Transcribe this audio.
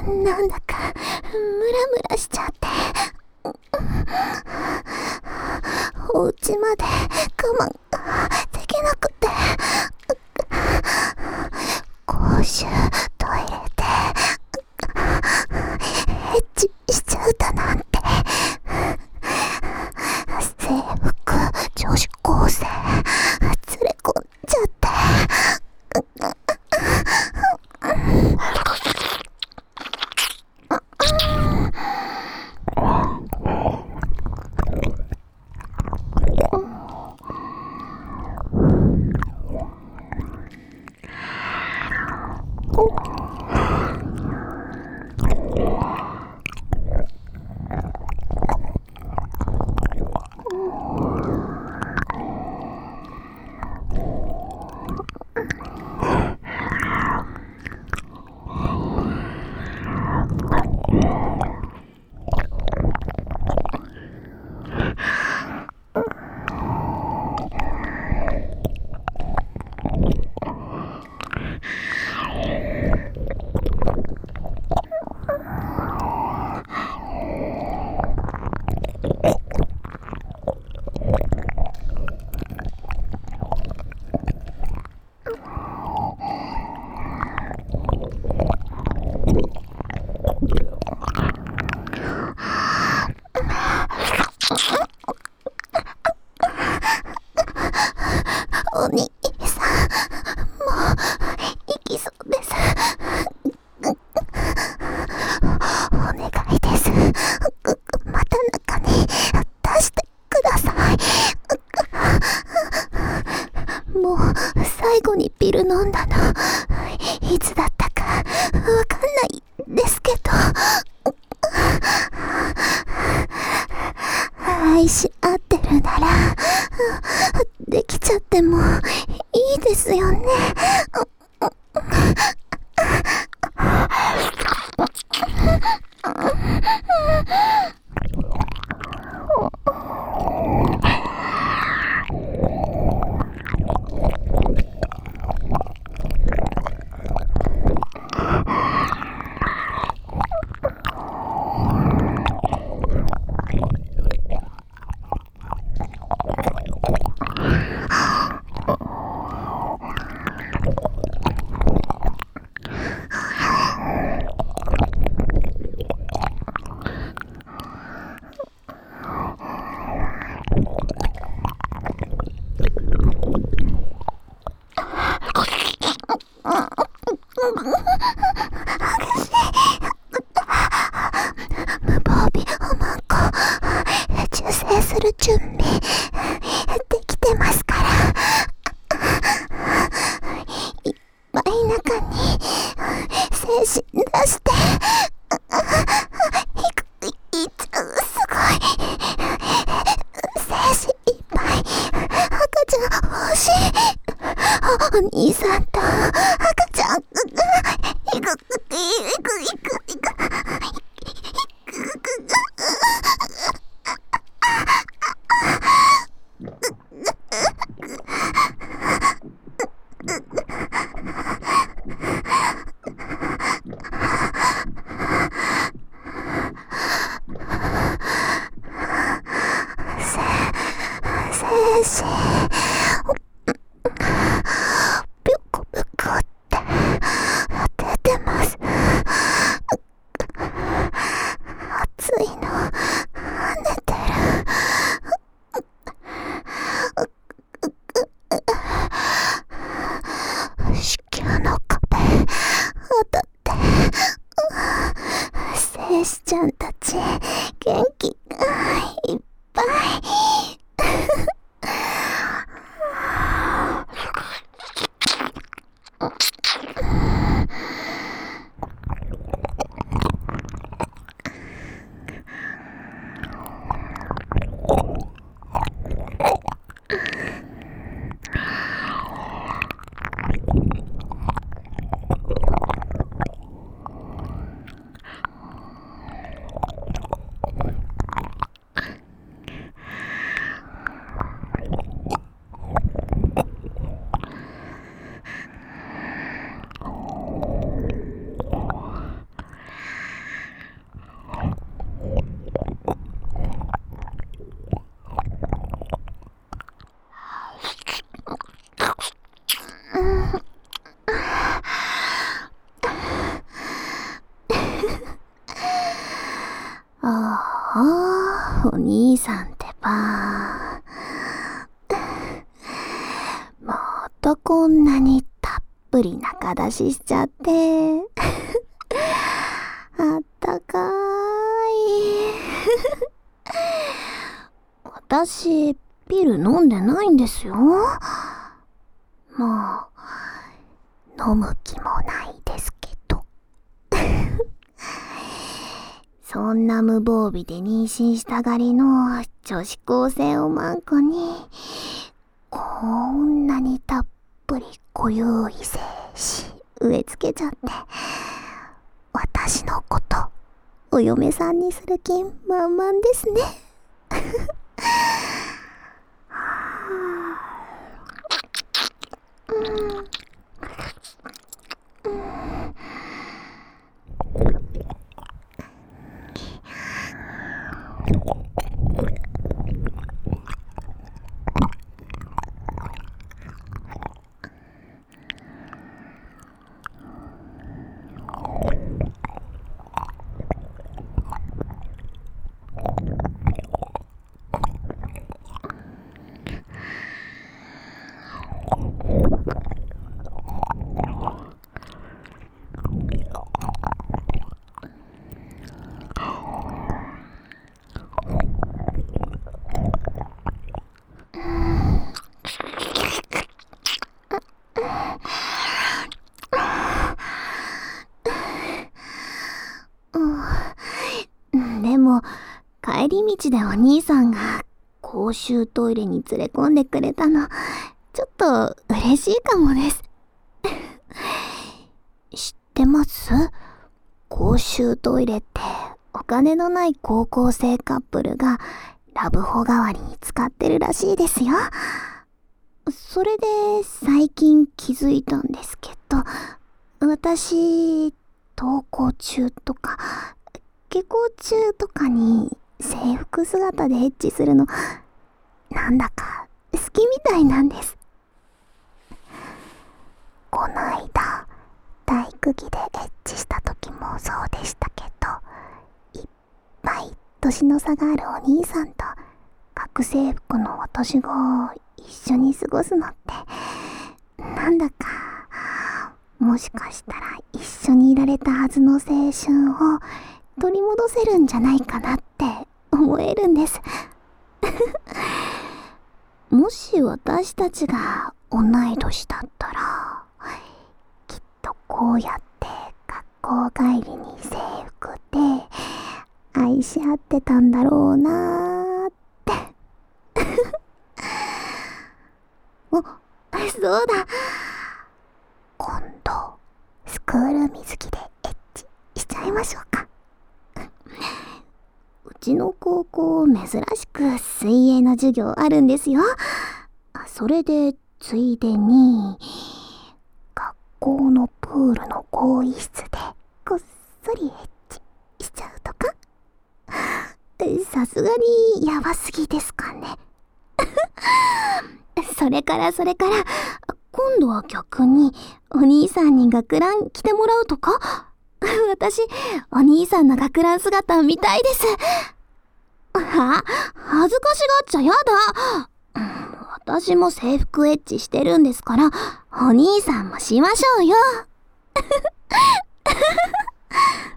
なんだかムラムラしちゃって、お家まで我慢できなくて、公衆トイレでエッチしちゃうだなんて、制服女子高生連れ込んじゃって、お兄さん、もう行きそうです。お願いです。また中に出してください。もう最後にピル飲んだのいつだったかわかんないですけど、愛し合ってるならできちゃってもいいですよね。無防備おまんこ受精する準備できてますから、いっぱい中に精子出して、すごい精子いっぱい赤ちゃん欲しい。お兄さんと赤ちゃんいく。精子ぴょこぴょこって出てます。熱いの跳ねてる。子宮の壁当たって精子ちゃんたち元気がいっぱい。 お兄さんってば。またこんなにたっぷり中出ししちゃって。あったかーい。私、ピル飲んでないんですよ。もう、飲む気もないですけど。そんな無防備で妊娠したがりの女子高生をマンコに、こんなにたっぷり固有異性し植え付けちゃって、私のことお嫁さんにする気満々ですね。でも帰り道でお兄さんが公衆トイレに連れ込んでくれたのちょっと嬉しいかもです。知ってます？公衆トイレってお金のない高校生カップルがラブホ代わりに使ってるらしいですよ。それで最近気づいたんですけど、私登校中とか下校中とかに制服姿でエッチするのなんだか好きみたいなんです。この間体育着でエッチした時もそうでしたけど、いっぱい年の差があるお兄さんと学生服の私が一緒に過ごすのってなんだかもしかしたら一緒にいられたはずの青春を取り戻せるんじゃないかなって思えるんです。もし私たちが同い年だったらきっとこうやって学校帰りに制服で愛し合ってたんだろうなーって。そうだ、今度スクール水着でエッチしちゃいましょうか。うちの高校珍しく水泳の授業あるんですよ。それでついでに学校のプールの更衣室でこっそりエッチしちゃうとか。さすがにやばすぎですかね。それから今度は逆にお兄さんに学ラン着てもらうとか。私お兄さんの学ラン姿見たいです。恥ずかしがっちゃやだ。私も制服エッチしてるんですからお兄さんもしましょうよ。